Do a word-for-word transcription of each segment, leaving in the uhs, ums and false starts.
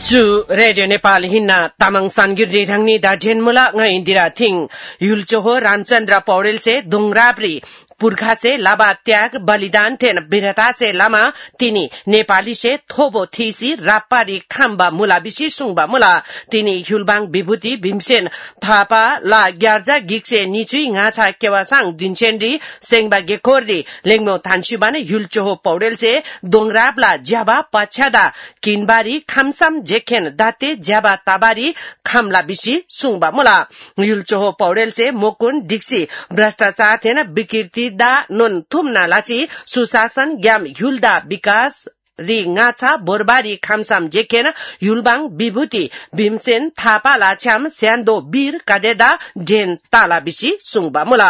Chu Radio Nepal hinna tamang sangir rangni da jenmula ngai indira thing yulchoho Ramchandra Paudel se dungrapri पुर्खा से लाबा त्याग बलिदान थेन वीरता से लामा तिनी नेपाली से थोबो थीसी राप्पारी खाम्बा मुला बिसी सुङबा मुला तिनी हुलबाङ विभूति भीमसेन थापा ला ग्यार्जा गिक्से निचुई ngacha केवासाङ दिनचेन्डी सेङबा गेकोर्दी लेङमो थान्सीबाने हुलचोहो पौडेल से दोङरापला ज्याबा पछ्यादा किनबारी खामसाम जेखेन दाते ज्याबा ताबारी खामला बिसी सुङबा मुला हुलचोहो पौडेल से मोकुन डिक्सी भ्रष्टाचार थेन विकृति दा नोन थुमना लाची सुशासन ग्याम युल्दा विकास रि ngacha बोरबारी खामसाम जेखेन युलबाङ विभूति भीमसेन थापा लाछ्याम स्यान्दो वीर कादेदा जेन ताला बिसी सुङबा मुला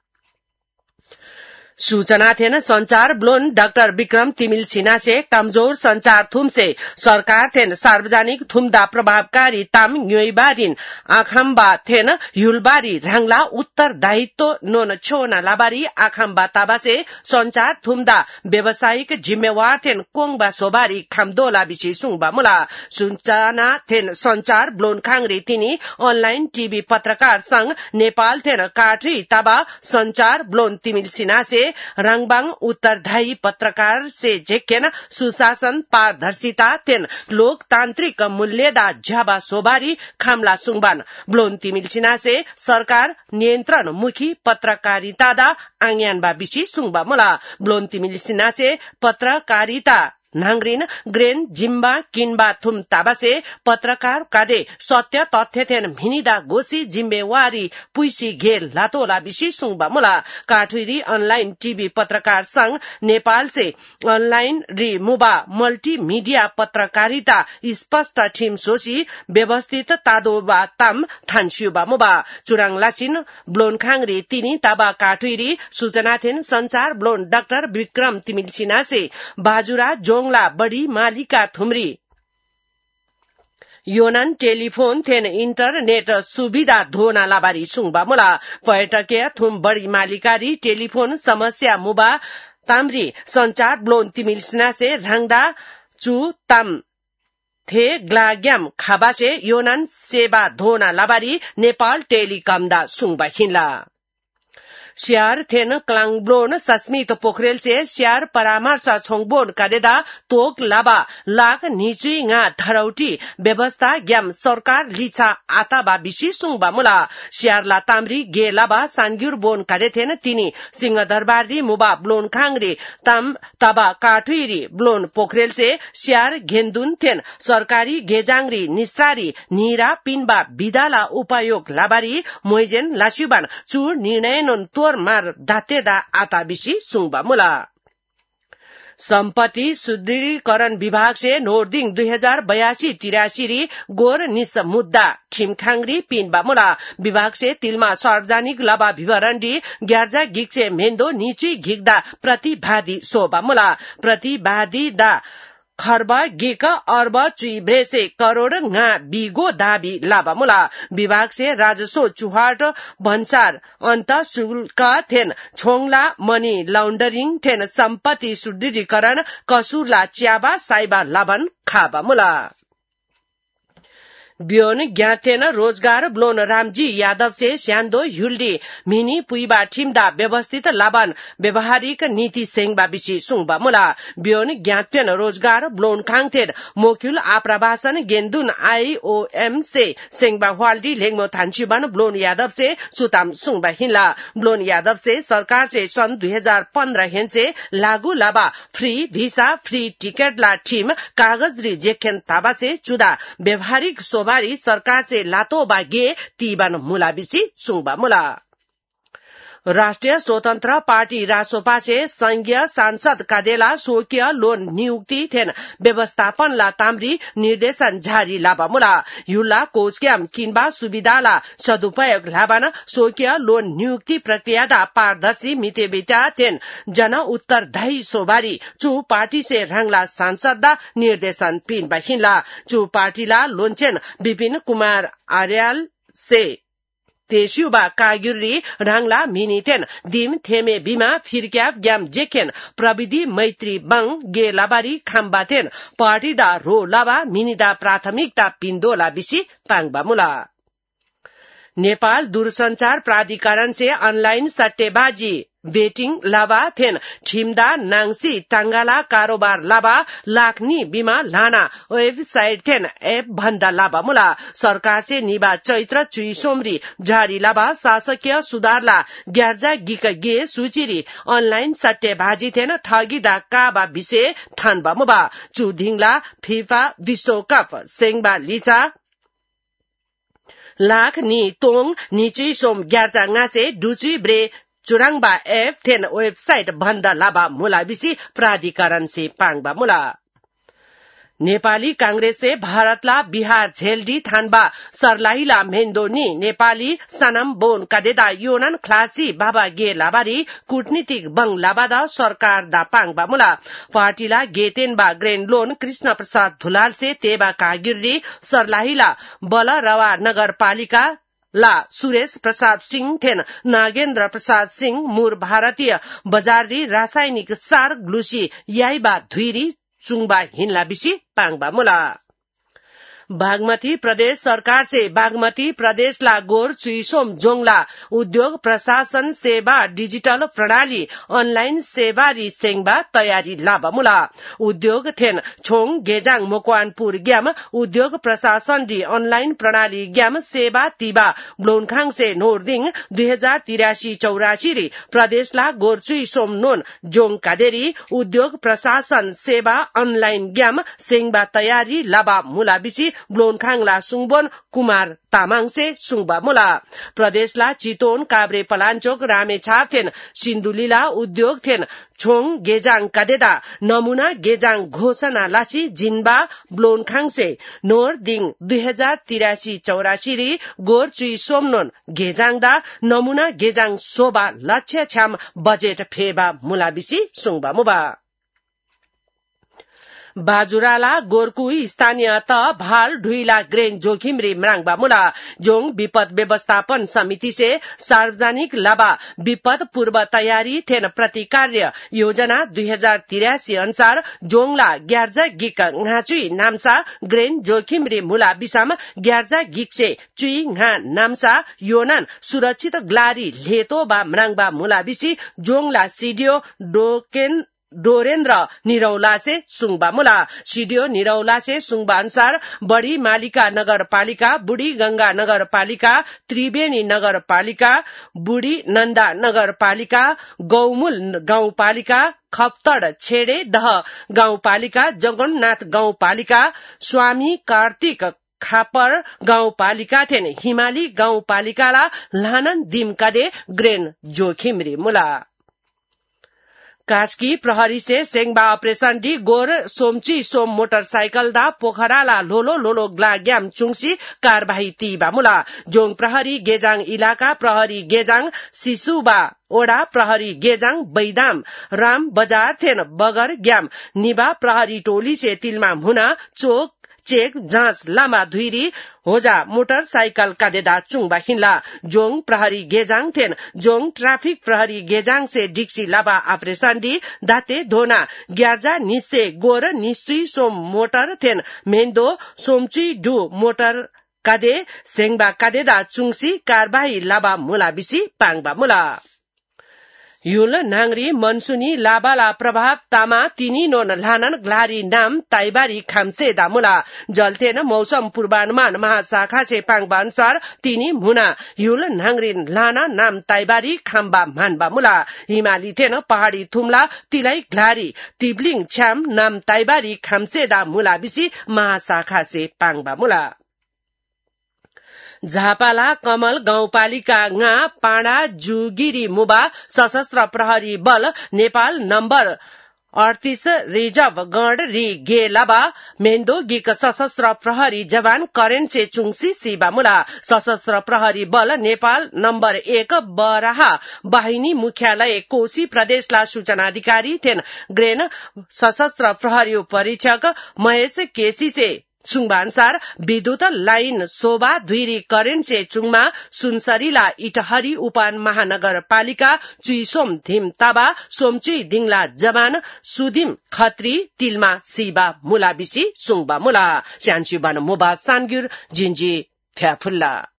सूचना थेन संचार ब्लोन डाक्टर विक्रम तिमिल सिन्हा से कमजोर संचार थुम से सरकार थेन सार्वजनिक थुमदा प्रभावकारी ताम न्योइबारिन आखम्बा थेन युलबारी रंगला उत्तर दायित्व नोन छोना लाबारी आखम्बा ताबा से संचार थुमदा व्यावसायिक जिम्मेवार थेन कोङबा सोबारी खामदोला बिसी सुङबा मुला सूचना थेन संचार ब्लोन खांगरी तिनी अनलाइन टीवी पत्रकार संघ नेपाल थेन काट्री ताबा संचार ब्लोन तिमिल सिन्हा से रंगबाङ उत्तरदायी पत्रकार से झेकेन सुशासन पारदर्शिता तेन लोकतान्त्रिक मूल्यदा झ्याबा सोबारी खामला सुङबान ब्लोन तिमिल सिन्हा से सरकार नियन्त्रण मुखी पत्रकारिता दा आङयानबा बिसी सुङबा मुला ब्लोन तिमिल सिन्हा से पत्रकारिता नांगरिन ग्रेन जिम्बा किनबा थुम ताबासे पत्रकार कादे सत्य तथ्य थेन भिनिदा गोसी जिम्मेवारी पुइसी घेल लातोला बिसी सुङबा मुला काठुरी अनलाइन टीवी पत्रकार संघ नेपाल से अनलाइन रि मुबा मल्टीमीडिया पत्रकारिता स्पष्ट ठिम सोसी व्यवस्थित तादोबा ताम थान्सियुबा मुबा चुराङ लासिन ब्लोन खांगरी तिनी ताबा काठुरी सूचना थेन संचार ब्लोन डाक्टर विक्रम तिमिल सिन्हा से बाजुरा जोङला बढी मालिका थुमरी योनन टेलिफोन थेन इंटरनेट सुविधा धोना लाबारी सुङबा मुला पर्यटकीय थुम बढी मालिकारी टेलिफोन समस्या मुबा तामरी संचार ब्लोन तिमिल सिन्हा से रंगदा चु ताम थे ग्लाग्याम खाबासे योनन सेवा धोना लाबारी नेपाल टेलिकम दा सुङबा हिन्ला स्यार थेन क्लाङब्लोन सस्मित पोखरेल से स्यार परामर्श छोङबोन कादेदा तोक लाबा लाग निचुई nga धरौटी व्यवस्था ग्याम सरकार लिछा आताबा बिसी सुङबा मुला स्यार ला तामरी गे लाबा सानग्युर बोन कादे थेन तिनी सिंहदरबारी मुबा ब्लोन खांगरी ताम ताबा काठुरी ब्लोन पोखरेल से स्यार घेन्दुन थेन सरकारी गेजांगरी निस्तारी नीरा पिनबा बिदाला उपयोग लाबारी मोइजेन लासिबान चुर निर्णय नोन मार दातेदा आता बिसी सुङबा मुला सम्पत्ति सुदृढीकरण विभाग से नोर्दिङ दुई हजार बयासी तिरासी री गोर निस मुद्दा ठिमखांगरी पिनबा मुला विभाग से तिलमा सार्वजनिक लाबा विवरण डी ग्यार्जा गिक्से मेन्दो निचुई घिग्दा प्रतिवादी सोबा मुला प्रतिवादी दा खर्ब गिक अर्ब चुइब्रे से करोड़ nga बिगो दाबी लाबा मुला विभाग से राजस्व चुहाट भन्सार अन्त शुल्क थेन छोङला मनी लाउन्डरिङ थेन सम्पत्ति सुदृढीकरण कसुरला च्याबा साइबा लाबन खाबा मुला ब्योन ज्ञाथेन रोजगार ब्लोन रामजी यादव से स्यान्दो हुल्डी मिनी पुइबा ठिमदा व्यवस्थित लाबान व्यवहारिक नीति सेङबा बिसी सुङबा मुला ब्योन ज्ञाथेन रोजगार ब्लोन खाङथेन मोक्युल आप्रवासन गेन्दुन आईओएम से सेङबा वाल्डी लेङमो थान्सीबान ब्लोन यादव से सुताम सुङबा हिन्ला ब्लोन यादव से सरकार से सन् दुई हजार पन्ध्र हेन से लागू लाबा फ्री भिसा फ्री टिकट ला ठिम कागज रि जेखेन ताबा से चुदा व्यवहारिक बारी सरकार से लातो बागे तीबान मुला बिसी सुङबा मुला राष्ट्रिय स्वतन्त्र पार्टी रासोपा से संघीय सांसद कादेला स्वकीय लोन नियुक्ति थेन व्यवस्थापन ला तामरी निर्देशन जारी लाबा मुला युला कोसक्याम किनबा सुविधाला सदुपयोग लाबान स्वकीय लोन नियुक्ति प्रक्रिया दा पारदर्शी मिते बिता थेन जन उत्तरदायी सोबारी चु पार्टी से रंगला सांसद दा निर्देशन पिन बहिनला चु पार्टी ला लोनचेन विपिन कुमार आर्याल से तेस्युबा कागुरी रांगला मिनिथेन दिम थेमे बिमा फिरक्याप ग्याम जेखेन प्रविधि मैत्री बङ गे लाबारी खाम्बाथेन पार्टीदा रो लाबा मिनिदा प्राथमिकता पिन्दोला बिसी पाङबा मुला नेपाल दूरसंचार प्राधिकरण से ऑनलाइन सट्टेबाजी बेटिङ लाबा थेन ठिमदा नाङसी टांगाला कारोबार लाबा लाखनी बिमा लाना वेबसाइट थेन एप भन्दा लाबा मुला सरकार से निबा चैत्र चुई सोमरी जारी लाबा शासकीय सुधारला ग्यार्जा गिक गे सुचिरी ऑनलाइन सट्टेबाजी थेन ठगीदा काबा विषय थानबा मुबा चुधिङला फिफा विश्वकप सेङबा लिचा लाख नि तोङ निचुई सोम ग्यार्जा ngaसे डुचुई ब्रे चुराङबा एफ थेन वेबसाइट भन्दा लाबा मुला बिसी प्राधिकरण से पाङबा मुला नेपाली कांग्रेस से भारतला बिहार झेलडी थानबा सरलाहिला मेन्दोनी नेपाली सनम बोन कादेदा योनन क्लासी बाबा गे लाबारी कूटनीतिक बङ लाबादा सरकार दा पाङबा मुला पार्टीला गेतेनबा ग्रेन लोन कृष्ण प्रसाद धुलाल से तेबा कागिरी सरलाहिला बलरवा नगरपालिका ला सुरेश प्रसाद सिंह थेन नागेन्द्र प्रसाद सिंह मुर भारतीय बजारदी रासायनिक सार ग्लुसी याइबा धुइरी चुङबा हिन्ला बिसी पाङबा मुला बागमती प्रदेश सरकार से बागमती प्रदेश ला गोर चुइसोम जोंगला उद्योग प्रशासन सेवा डिजिटल प्रणाली ऑनलाइन सेवारी सेङबा तयारी लाबा मुला उद्योग थेन छोङ गेजाङ मकवानपुर ग्याम उद्योग प्रशासन डी ऑनलाइन प्रणाली ग्याम सेवा तिबा ब्लोनखाङ से नोर्दिङ दुई हजार तिरासी चौरासी री प्रदेश ला गोर चुइसोम नोन जोङ कादेरी उद्योग प्रशासन सेवा ऑनलाइन ग्याम सेङबा तयारी लाबा मुला बिसी ब्लोनखाङला सुङबोन कुमार तामाङ से सुङबा मुला प्रदेशला चितवन काभ्रे पलाञ्चोक रामेछाप थेन सिन्धुलीला उद्योग थेन छोङ गेजाङ कादेदा नमुना गेजाङ घोषणा लासी जिन्बा ब्लोनखाङ से नोर दिङ दुई हजार तिरासी चौरासी री गोर चुई सोमनोन गेजाङदा नमुना गेजाङ सोबा लक्ष्य छ्याम बजेट फेबा मुला बिसी सुङबा मुबा बाजुराला गोरकु स्थानीय त भाल ढुइला ग्रेन जोखिम रे म्राङबा मुला जोङ विपद व्यवस्थापन समिति से सार्वजनिक लाबा विपद पूर्व तयारी थेन प्रतिकार्य योजना दुई हजार तिरासी अनुसार जोङला ग्यार्जा गिक घाचुई नाम्सा ग्रेन जोखिम रे मुला बिसाम ग्यार्जा गिक से चुई घा नाम्सा योनन सुरक्षित ग्लारी लेतो बा म्राङबा मुला बिसी जोङला सिडियो डोकेन डोरेन्द्र निरौला से सुङबा मुला सिडियो निरौला से सुङबा अनुसार बड़ी मालिका नगरपालिका बुढी गंगा नगरपालिका त्रिवेणी नगरपालिका बुढी नन्दा नगरपालिका गौमूल गाउँपालिका खप्तड छेडे दह गाउँपालिका जगन्नाथ गाउँपालिका स्वामी कार्तिक खापर गाउँपालिका थेन हिमाली गाउँपालिकाला लानन दिमकादे ग्रेन जोखिम रे मुला कास्की प्रहरी से सेङबा अपरेशन डी गोर सोमची सोम मोटरसाइकल दा पोखराला लोलो लोलो ग्लाग्याम चुङसी कारबाही तीबा मुला जोङ प्रहरी गेजाङ इलाका प्रहरी गेजाङ सिसुबा ओडा प्रहरी गेजाङ बैदाम राम बजार थेन बगर ग्याम निबा प्रहरी टोली से तिलमा हुना चोक चेक जाँच लामा धुइरी होजा मोटरसाइकल कादेदा चुङबा हिन्ला जोङ प्रहरी गेजाङ थेन जोङ ट्राफिक प्रहरी गेजाङ से डिक्सी लाबा ऑपरेशन डी दाते धोना ग्यार्जा निसे गोर निश्चुई सोम मोटर थेन मेन्दो सोमचुई डु मोटर कादे सेङबा कादेदा चुङसी कारबाही लाबा मुला बिसी पाङबा मुला युल नांगरी मनसुनी लाबाला प्रभाव तामा तिनी नोन लानन ग्लारी नाम ताइबारी खामसे दामुला जलथेन मौसम पूर्वानुमान महाशाखा से पाङबा अनुसार तिनी मुना युल नांगरी लाना नाम ताइबारी खाम्बा मानबा मुला हिमाली थेन पहाड़ी थुम्ला तिलाई ग्लारी तिब्लिङ छ्याम नाम ताइबारी खामसे दा मुला बिसी महाशाखा से पाङबा मुला झापाला कमल गाउँपालिका गा पाडा जुगिरी मुबा सशस्त्र प्रहरी बल नेपाल नम्बर अडतीस रिजर्व गण री गे लाबा मेन्दो गिक सशस्त्र प्रहरी जवान करेन्ट से चुङसी सिबा मुला सशस्त्र प्रहरी बल नेपाल नम्बर एक बराहा बाहिनी मुख्यालय कोशी प्रदेशला सूचना अधिकारी थेन ग्रेन सशस्त्र प्रहरी परीक्षक महेश केसी से सुङबा अनुसार विद्युत लाइन शोभा धुइरी करेन्ट से चुङमा सुनसरीला इटहरी उपान महानगरपालिका चुइसोम धिम ताबा सोमचुई दिङला जवान सुधिम खत्री तिलमा सिबा मुला बिसी सुङबा मुला स्यान्चु बान मोबा सानगुर जिन्जी फ्याफुल्ला